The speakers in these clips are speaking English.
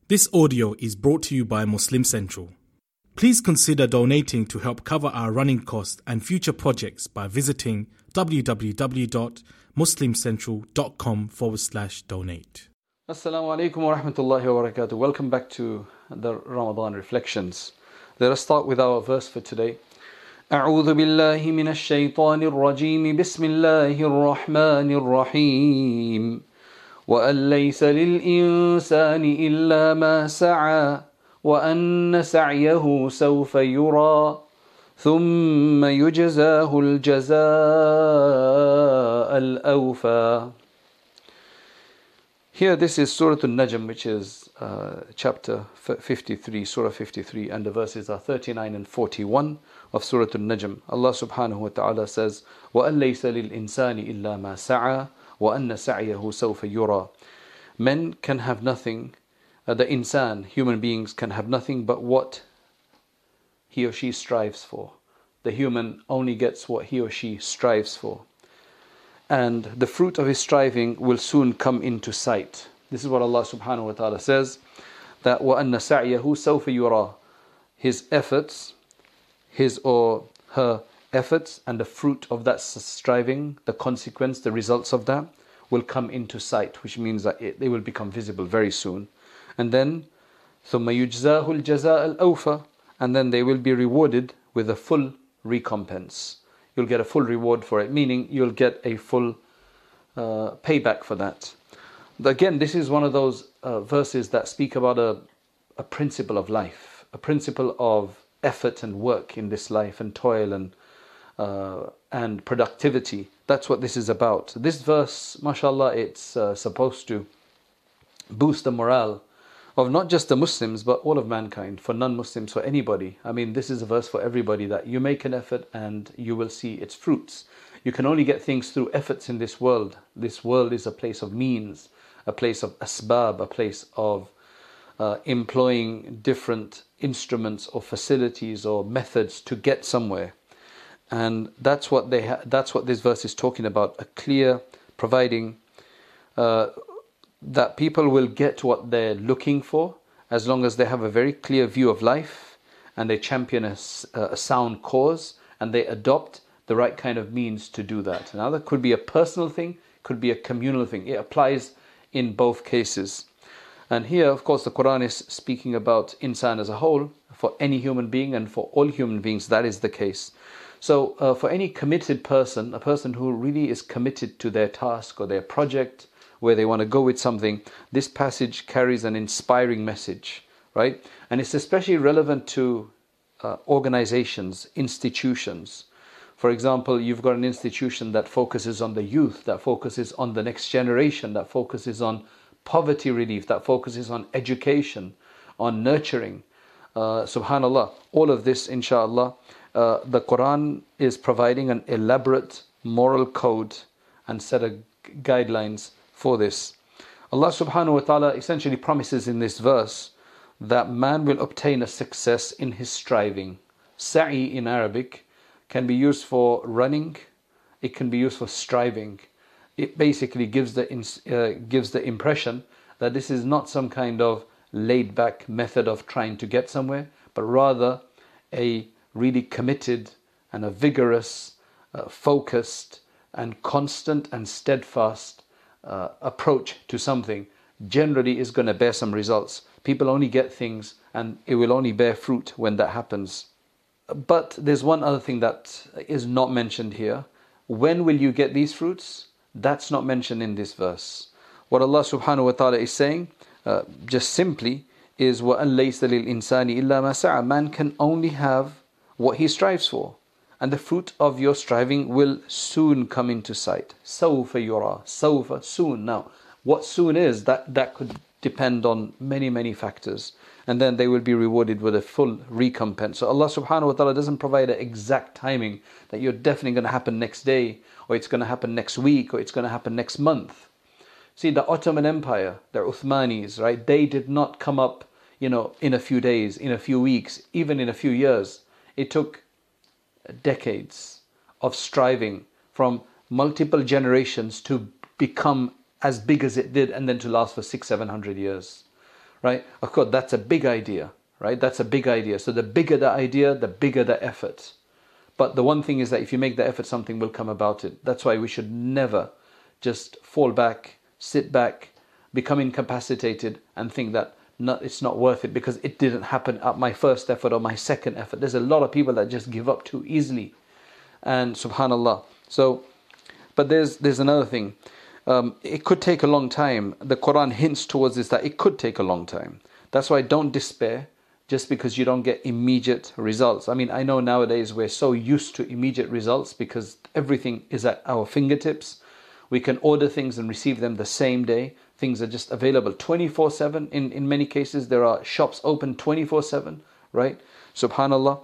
This audio is brought to you by Muslim Central. Please consider donating to help cover our running costs and future projects by visiting www.muslimcentral.com/donate. Assalamu alaikum wa rahmatullahi wa barakatuh. Welcome back to the Ramadan Reflections. Let us start with our verse for today. أعوذ بالله من الشيطان الرجيم بسم الله الرحمن الرحيم وأن ليس للإنسان إلا ما سعى وأن سعيه سوف يرى ثم يجزاه الجزاء الأوفى. Here this is Surah An-Najm, which is chapter 53, Surah 53, and the verses are 39 and 41 of Surah An-Najm. Allah subhanahu wa ta'ala says, وَأَن لَيْسَ لِلْإِنسَانِ إِلَّا مَا سَعَى وَأَنَّ سَعْيَهُ سَوْفَ يُرَى. Men can have nothing, the insan, human beings can have nothing but what he or she strives for. The human only gets what he or she strives for. And the fruit of his striving will soon come into sight. This is what Allah subhanahu wa ta'ala says, that وَأَنَّ سَعْيَهُ سَوْفَ يُرَى. His efforts, his or her efforts, and the fruit of that striving, the consequence, the results of that, will come into sight, which means that they will become visible very soon. And then ثُمَّ يُجْزَاهُ الْجَزَاءَ الْأَوْفَى. And then they will be rewarded with a full recompense. You'll get a full reward for it, meaning you'll get a full payback for that. Again, this is one of those verses that speak about a principle of life, a principle of effort and work in this life, and toil and productivity. That's what this is about. This verse, mashallah, it's supposed to boost the morale of not just the Muslims, but all of mankind, for non-Muslims, for anybody. I mean, this is a verse for everybody, that you make an effort and you will see its fruits. You can only get things through efforts in this world. This world is a place of means, a place of asbab, a place of employing different instruments or facilities or methods to get somewhere. And that's what that's what this verse is talking about, a clear providing that people will get what they're looking for as long as they have a very clear view of life and they champion a sound cause and they adopt the right kind of means to do that. Now that could be a personal thing, could be a communal thing. It applies in both cases. And here, of course, the Quran is speaking about insan as a whole. For any human being and for all human beings, that is the case. So for any committed person, a person who really is committed to their task or their project, where they want to go with something, this passage carries an inspiring message, right? And it's especially relevant to organizations, institutions. For example, you've got an institution that focuses on the youth, that focuses on the next generation, that focuses on poverty relief, that focuses on education, on nurturing. Subhanallah, all of this, inshallah, the Quran is providing an elaborate moral code and set of guidelines for this. Allah subhanahu wa ta'ala essentially promises in this verse that man will obtain a success in his striving. Sa'i in Arabic can be used for running, it can be used for striving. It basically gives the impression that this is not some kind of laid back method of trying to get somewhere, but rather a really committed and a vigorous, focused and constant and steadfast approach to something generally is going to bear some results. People only get things and it will only bear fruit when that happens. But there's one other thing that is not mentioned here. When will you get these fruits? That's not mentioned in this verse. What Allah subhanahu wa ta'ala is saying, just simply, is وَأَن لَيْسَ لِلْإِنسَانِ إِلَّا مَا سَعَى. Man can only have what he strives for. And the fruit of your striving will soon come into sight. سَوْفَ يُرَى. سَوْفَ, soon. Now, what soon is, that could depend on many factors. And then they will be rewarded with a full recompense. So Allah subhanahu wa ta'ala doesn't provide an exact timing that you're definitely going to happen next day, or it's going to happen next week, or it's going to happen next month. See, the Ottoman Empire, the Uthmanis, right? They did not come up, in a few days, in a few weeks, even in a few years. It took decades of striving from multiple generations to become as big as it did, and then to last for 600-700 years. right? Of course, that's a big idea, right? That's a big idea. So the bigger the idea, the bigger the effort. But the one thing is that if you make the effort, something will come about it. That's why we should never just fall back, sit back, become incapacitated and think that it's not worth it because it didn't happen at my first effort or my second effort. There's a lot of people that just give up too easily. And subhanallah. So, but there's another thing. It could take a long time. The Quran hints towards this, that it could take a long time. That's why don't despair just because you don't get immediate results. I mean, I know nowadays we're so used to immediate results because everything is at our fingertips. We can order things and receive them the same day. Things are just available 24/7. In many cases, there are shops open 24/7, right? Subhanallah.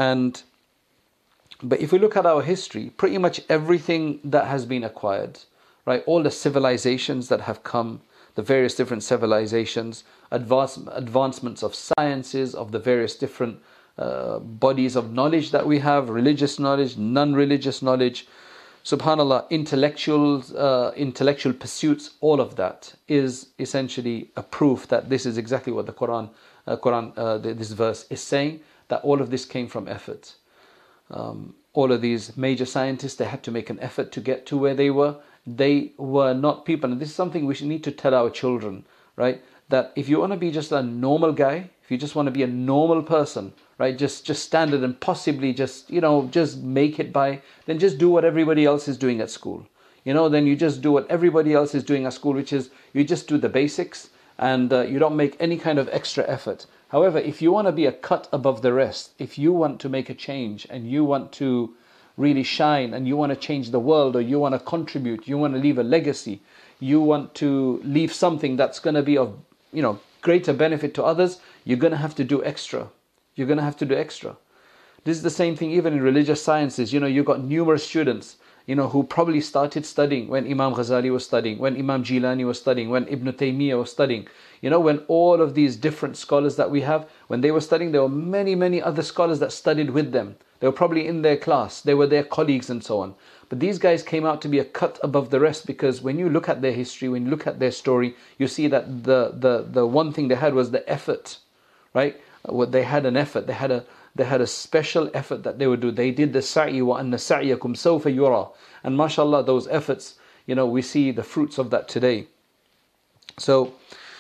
But if we look at our history, pretty much everything that has been acquired, right? All the civilizations that have come, the various different civilizations, advancements of sciences, of the various different bodies of knowledge that we have, religious knowledge, non-religious knowledge, subhanallah, intellectual pursuits, all of that is essentially a proof that this is exactly what the Quran, this verse is saying, that all of this came from effort. All of these major scientists, they had to make an effort to get to where they were. They were not people, and this is something we should need to tell our children, right? That if you want to be just a normal guy, if you just want to be a normal person, right, just standard and possibly just make it by, then just do what everybody else is doing at school. Then you just do what everybody else is doing at school, which is you just do the basics and you don't make any kind of extra effort. However, if you want to be a cut above the rest, if you want to make a change and you want to really shine and you want to change the world, or you want to contribute, you want to leave a legacy, you want to leave something that's going to be of greater benefit to others, you're going to have to do extra. You're going to have to do extra. This is the same thing even in religious sciences. You've got numerous students, who probably started studying when Imam Ghazali was studying, when Imam Jilani was studying, when Ibn Taymiyyah was studying. When all of these different scholars that we have, when they were studying, there were many, many other scholars that studied with them. They were probably in their class. They were their colleagues and so on. But these guys came out to be a cut above the rest, because when you look at their history, when you look at their story, you see that the one thing they had was the effort, right? They had an effort. They had a special effort that they would do. They did the sa'i wa anna sa'yakum sawfa yura. And mashallah, those efforts, we see the fruits of that today. So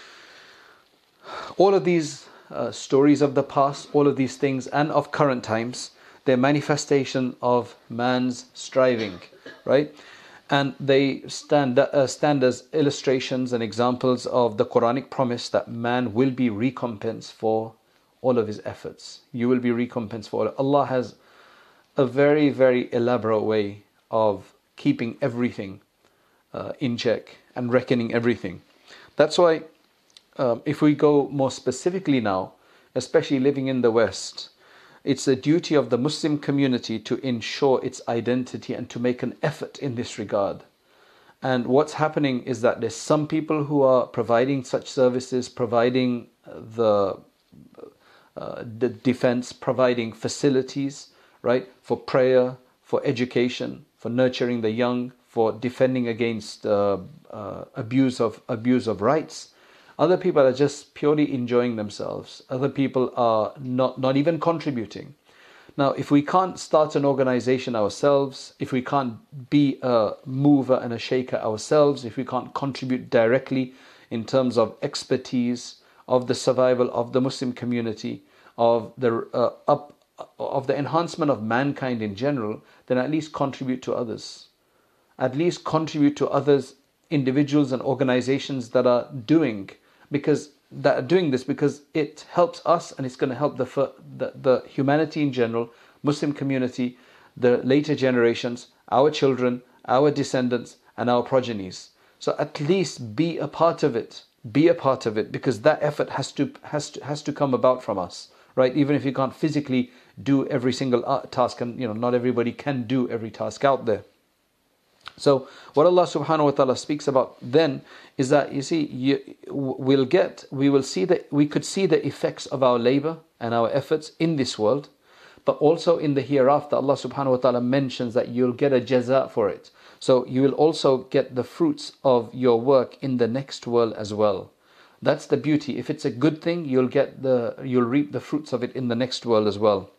all of these stories of the past, all of these things, and of current times, they're manifestation of man's striving, right? And they stand as illustrations and examples of the Quranic promise that man will be recompensed for all of his efforts. You will be recompensed for all. Allah has a very, very elaborate way of keeping everything in check and reckoning everything. That's why if we go more specifically now, especially living in the West, it's the duty of the Muslim community to ensure its identity and to make an effort in this regard. And what's happening is that there's some people who are providing such services, providing the defense, providing facilities, right, for prayer, for education, for nurturing the young, for defending against abuse of rights. Other people are just purely enjoying themselves. Other people are not even contributing. Now, if we can't start an organization ourselves, if we can't be a mover and a shaker ourselves, if we can't contribute directly in terms of expertise, of the survival of the Muslim community, of the enhancement of mankind in general, then at least contribute to others. At least contribute to others, individuals and organizations that are doing this, because it helps us and it's going to help the humanity in general, Muslim community, the later generations, our children, our descendants, and our progenies. So at least be a part of it. Be a part of it, because that effort has to come about from us, right? Even if you can't physically do every single task, and not everybody can do every task out there. So what Allah subhanahu wa ta'ala speaks about then is that, you see, we could see the effects of our labor and our efforts in this world, but also in the hereafter. Allah subhanahu wa ta'ala mentions that you'll get a jaza for it. So you will also get the fruits of your work in the next world as well. That's the beauty. If it's a good thing, you'll reap the fruits of it in the next world as well.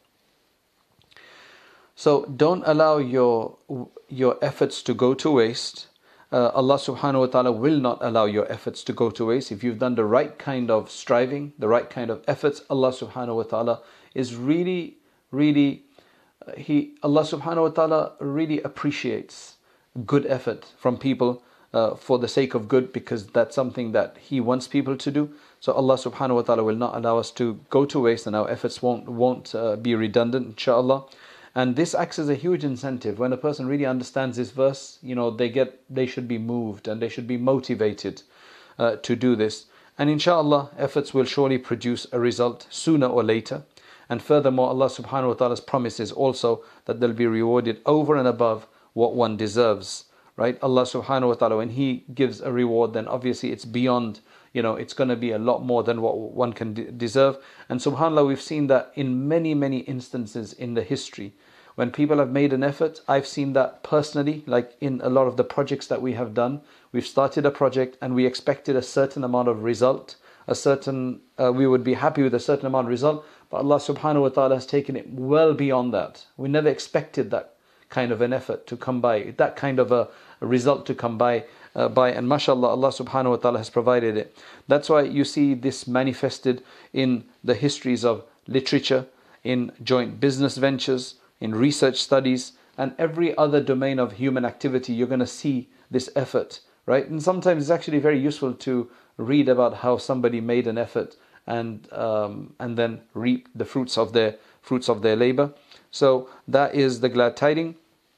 So don't allow your efforts to go to waste. Allah subhanahu wa ta'ala will not allow your efforts to go to waste. If you've done the right kind of striving, the right kind of efforts, Allah subhanahu wa ta'ala is really, really, Allah subhanahu wa ta'ala really appreciates good effort from people for the sake of good, because that's something that He wants people to do. So Allah subhanahu wa ta'ala will not allow us to go to waste, and our efforts won't be redundant, inshaAllah. And this acts as a huge incentive. When a person really understands this verse, they should be moved and they should be motivated to do this. And inshallah, efforts will surely produce a result sooner or later. And furthermore, Allah subhanahu wa ta'ala's promise is also that they'll be rewarded over and above what one deserves. Right? Allah subhanahu wa ta'ala, when He gives a reward, then obviously it's beyond, it's going to be a lot more than what one can deserve. And subhanAllah, we've seen that in many, many instances in the history. When people have made an effort, I've seen that personally, like in a lot of the projects that we have done. We've started a project and we expected a certain amount of result, we would be happy with a certain amount of result, but Allah subhanahu wa ta'ala has taken it well beyond that. We never expected that kind of an effort to come by, that kind of a result to come by, and mashallah, Allah subhanahu wa ta'ala has provided it. That's why you see this manifested in the histories of literature, in joint business ventures, in research studies, and every other domain of human activity. You're going to see this effort, right? And sometimes it's actually very useful to read about how somebody made an effort and then reap the fruits of their labor. So that is the glad tiding.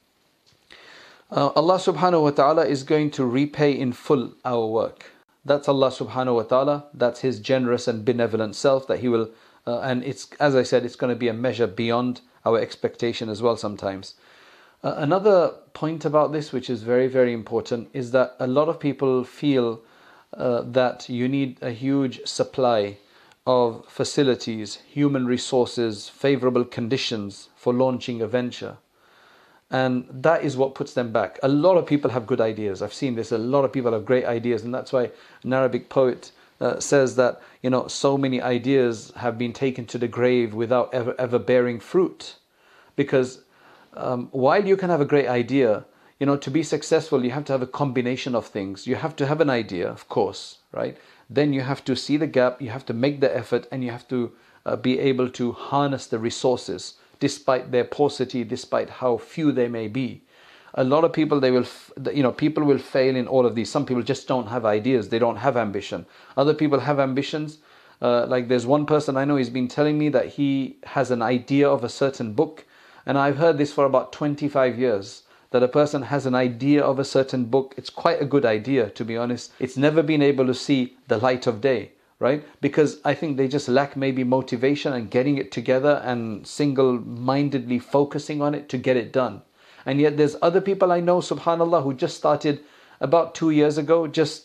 Allah subhanahu wa ta'ala is going to repay in full our work. That's Allah subhanahu wa ta'ala. That's His generous and benevolent self that He will, and it's, as I said, it's going to be a measure beyond our expectation as well sometimes. Another point about this, which is very, very important, is that a lot of people feel that you need a huge supply of facilities, human resources, favorable conditions for launching a venture. And that is what puts them back. A lot of people have good ideas. I've seen this. A lot of people have great ideas. And that's why an Arabic poet says that, so many ideas have been taken to the grave without ever bearing fruit. Because while you can have a great idea, to be successful, you have to have a combination of things. You have to have an idea, of course, right? Then you have to see the gap, you have to make the effort, and you have to be able to harness the resources, despite their paucity, despite how few they may be. A lot of people, people will fail in all of these. Some people just don't have ideas, they don't have ambition. Other people have ambitions. Like there's one person I know, he's been telling me that he has an idea of a certain book, and I've heard this for about 25 years. That a person has an idea of a certain book. It's quite a good idea, to be honest. It's never been able to see the light of day, right? Because I think they just lack maybe motivation and getting it together and single-mindedly focusing on it to get it done. And yet there's other people I know, subhanAllah, who just started about 2 years ago, just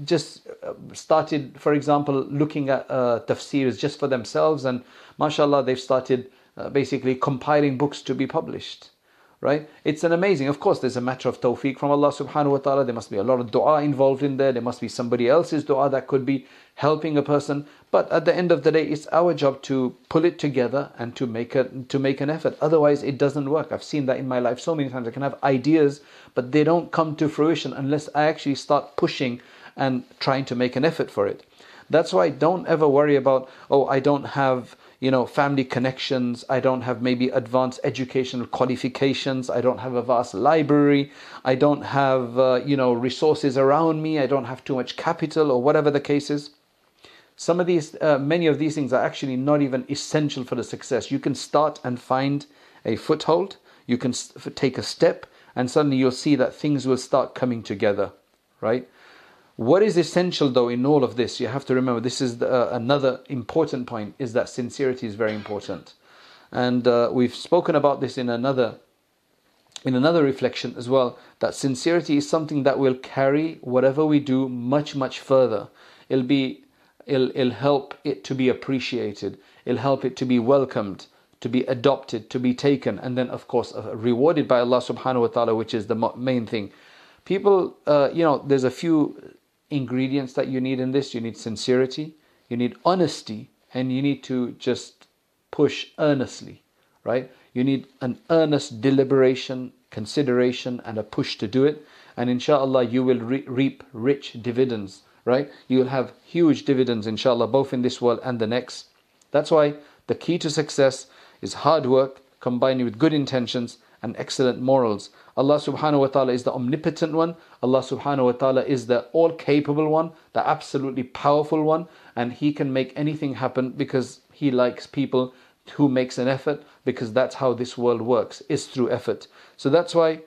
started, for example, looking at tafsirs just for themselves, and mashallah, they've started basically compiling books to be published. Right? It's an amazing, of course, there's a matter of tawfiq from Allah subhanahu wa ta'ala. There must be a lot of dua involved in there. There must be somebody else's dua that could be helping a person. But at the end of the day, it's our job to pull it together and to make an effort. Otherwise, it doesn't work. I've seen that in my life so many times. I can have ideas, but they don't come to fruition unless I actually start pushing and trying to make an effort for it. That's why don't ever worry about, I don't have family connections, I don't have maybe advanced educational qualifications, I don't have a vast library, I don't have resources around me, I don't have too much capital, or whatever the case is. Some of these, many of these things are actually not even essential for the success. You can start and find a foothold, you can take a step, and suddenly you'll see that things will start coming together, right? What is essential though in all of this, you have to remember, this is another important point, is that sincerity is very important. And we've spoken about this in another reflection as well, that sincerity is something that will carry whatever we do much, much further. It'll help it to be appreciated, it'll help it to be welcomed, to be adopted, to be taken, and then of course rewarded by Allah subhanahu wa ta'ala, which is the main thing. People, there's a few ingredients that you need in this. You need sincerity, you need honesty, and you need to just push earnestly, right? You need an earnest deliberation, consideration, and a push to do it. And inshallah, you will reap rich dividends, right? You will have huge dividends, inshallah, both in this world and the next. That's why the key to success is hard work combined with good intentions and excellent morals. Allah subhanahu wa ta'ala is the omnipotent one. Allah subhanahu wa ta'ala is the all-capable one, the absolutely powerful one. And He can make anything happen because He likes people who makes an effort, because that's how this world works, is through effort. So that's why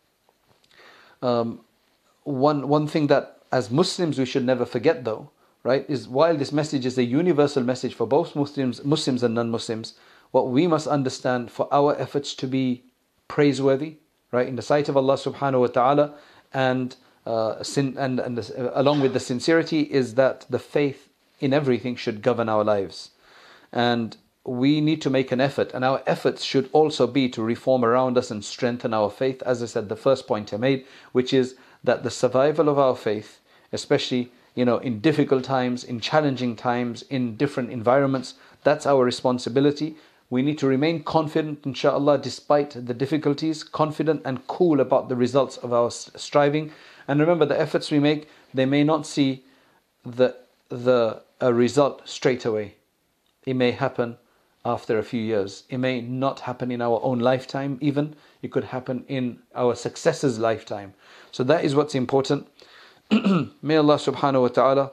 one thing that as Muslims we should never forget though, right, is while this message is a universal message for both Muslims and non-Muslims, what we must understand for our efforts to be praiseworthy, right, in the sight of Allah subhanahu wa ta'ala, and along with the sincerity, is that the faith in everything should govern our lives. And we need to make an effort, and our efforts should also be to reform around us and strengthen our faith. As I said, the first point I made, which is that the survival of our faith, especially in difficult times, in challenging times, in different environments, that's our responsibility. We need to remain confident, inshallah, despite the difficulties, confident and cool about the results of our striving. And remember, the efforts we make, they may not see the result straight away. It may happen after a few years. It may not happen in our own lifetime even. It could happen in our successor's lifetime. So that is what's important. May Allah subhanahu wa ta'ala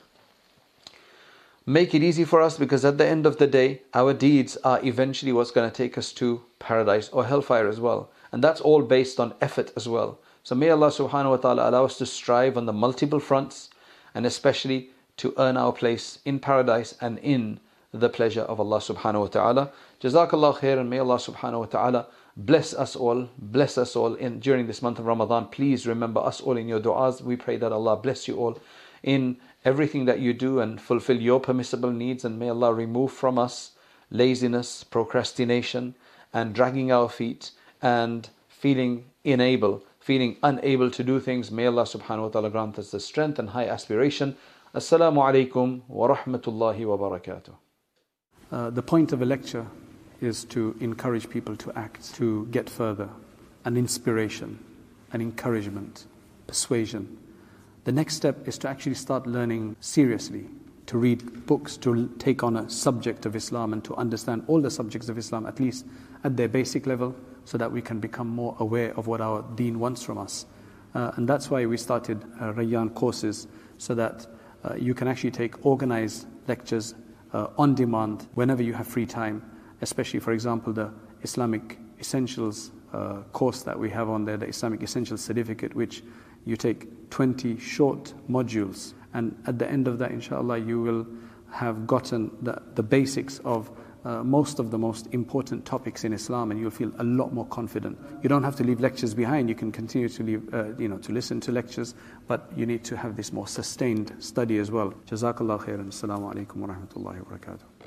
make it easy for us, because at the end of the day, our deeds are eventually what's going to take us to paradise or hellfire as well. And that's all based on effort as well. So may Allah subhanahu wa ta'ala allow us to strive on the multiple fronts, and especially to earn our place in paradise and in the pleasure of Allah subhanahu wa ta'ala. Jazakallah khair, and may Allah subhanahu wa ta'ala bless us all during this month of Ramadan. Please remember us all in your du'as. We pray that Allah bless you all in everything that you do and fulfill your permissible needs, and may Allah remove from us laziness, procrastination, and dragging our feet and feeling unable to do things. May Allah subhanahu wa ta'ala grant us the strength and high aspiration. Assalamu alaikum wa rahmatullahi wa barakatuh. The point of a lecture is to encourage people to act, to get further, an inspiration, an encouragement, persuasion. The next step is to actually start learning seriously, to read books, to take on a subject of Islam and to understand all the subjects of Islam, at least at their basic level, so that we can become more aware of what our deen wants from us. And that's why we started Rayyan courses, so that you can actually take organized lectures on demand whenever you have free time, especially, for example, the Islamic Essentials course that we have on there, the Islamic Essentials Certificate, which you take 20 short modules, and at the end of that, inshallah, you will have gotten the basics of most of the most important topics in Islam, and you'll feel a lot more confident. You don't have to leave lectures behind. You can continue to leave, to listen to lectures, but you need to have this more sustained study as well. Jazakallah khairan. Assalamu alaikum wa rahmatullahi wa barakatuh.